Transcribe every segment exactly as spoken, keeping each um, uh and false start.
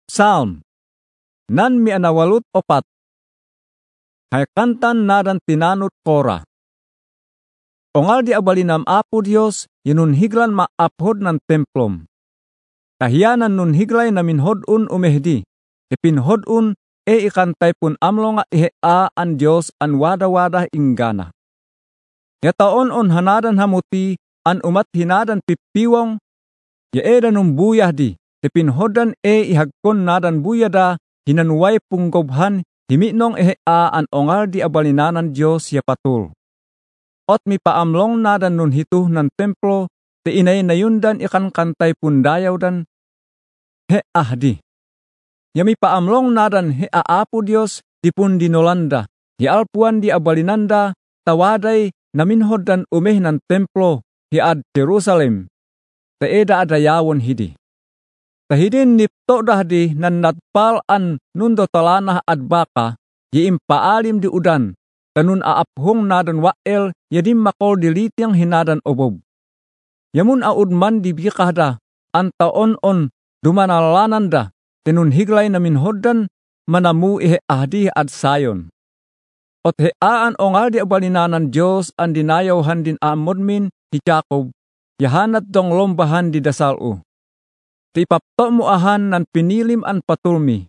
Psalm, nan mi anawalut opat. Haykantan nadan tinanut Kora. Ongal di abalinam Apo Dios, yunun higlan maaphod ng templom. Kahiyanan nun higlay namin hodun umehdi, ipin hodun e ikantay pun amlo nga ihea an Dios an wada-wada inggana. Yataon on hanadan hamuti an umat hinadan pipiwong, yaedan um buyah di, ipin hodan e ihagkon nadan buyada hinanway punggobhan himinong ihea an ongal di abalinanan Dios ya patul. Ot mi paamlong nadan nun hituh ng templo, ti inay nayundan ikan kantay pundayaw dan he ahdi. Yami paamlong nadan he aapo Dios di pun dinolanda, hi alpuan di abalinanda, tawaday naminhod dan umeh ng templo hi ad Jerusalem, taeda adayawon hidi. Tahidin nipto dahdi nan natpal an nundo talanah ad baka, hi impaalim di udan, tanun aaphong nadan wael yadim makol dilitiang hinadan obob. Yamun audman di bikahda, an taon-on dumanalanan tenun higlay namin hoddan manamu ihe ahdi ad sayon. Ot heaan ongal di abalinanan Diyos an dinayawhan din amodmin hi Jacob, yahanat dong lombahan di dasalu. Ti papto mo ahan nan pinilim an patulmi.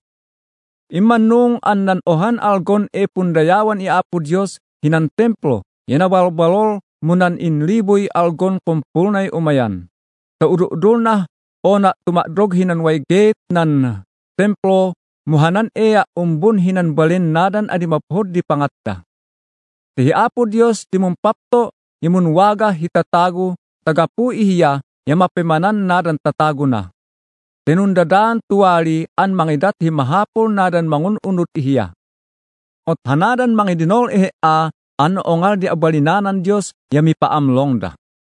Imanung an nan ohan algon e pundayawan i Apo Diyos hinan templo, yanawalbalol munan inliboy algon kumpulnay umayan. Taududul na o na tumadrog hinan way gate nan templo, muhanan eya umbun hinan balin nadan adi maphod di pangatta. Ti Apo Diyos di mumpapto, yamun waga hitatago, tagapu ihiya, yamapemanan nadan tatago na. Tinundadaan tuwali an mangidat himahapol nadan mangununut ihiya. Ot hanadan mangidinol ihea an ongal di abalinanan Diyos yami paamlong da.